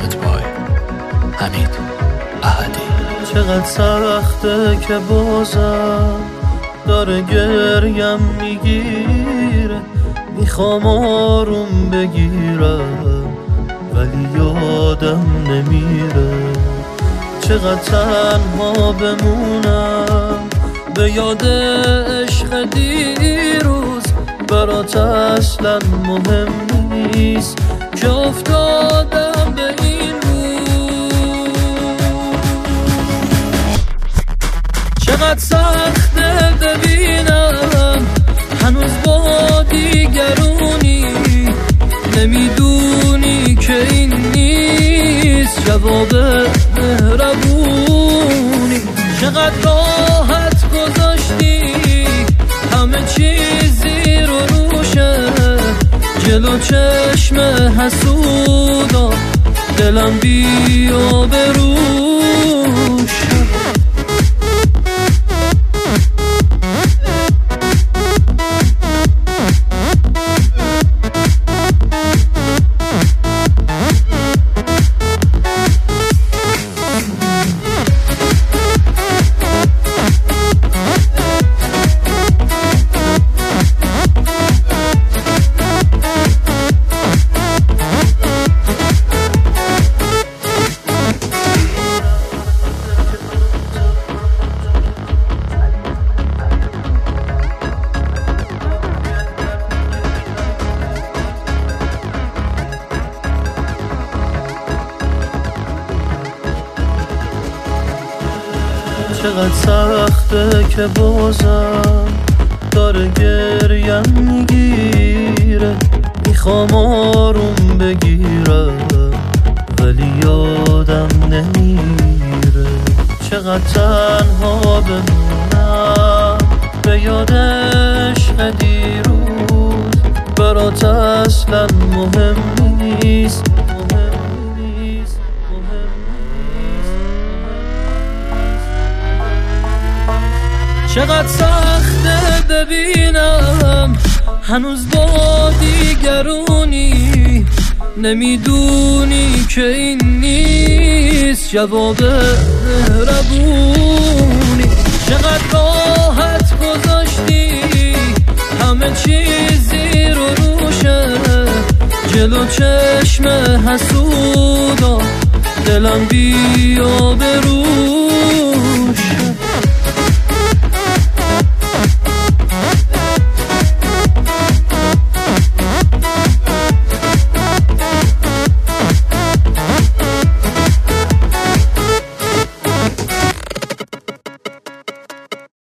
عشقت بای حمید احدی. چقدر سخته که بازم داره گریم میگیره، میخوام آروم بگیرم ولی یادم نمیره. چقدر تنها بمونم به یاد عشق دیروز، برات اصلا مهم نیست که افتادم به این روز. چقدر سخته ببینم هنوز با دیگرونی، نمیدونی که این نیست جواب مهربونی. چقدر راحت گذاشتی همه چیزی رو روشه، جلو چشم حسودا دلم بیا بروش. چقدر سخته که بازم داره گریم میگیره، میخوام آروم بگیرم ولی یادم نمیره. چقدر تنها بمونم به یاد عشق دیروز، برات اصلا مهم نیست. چقدر سخته ببینم هنوز با دیگرونی، نمیدونی که این نیست جواب مهربونی. چقدر راحت گذاشتی همه چیزی رو روشه، جلو چشم حسودا دلم بیا برو.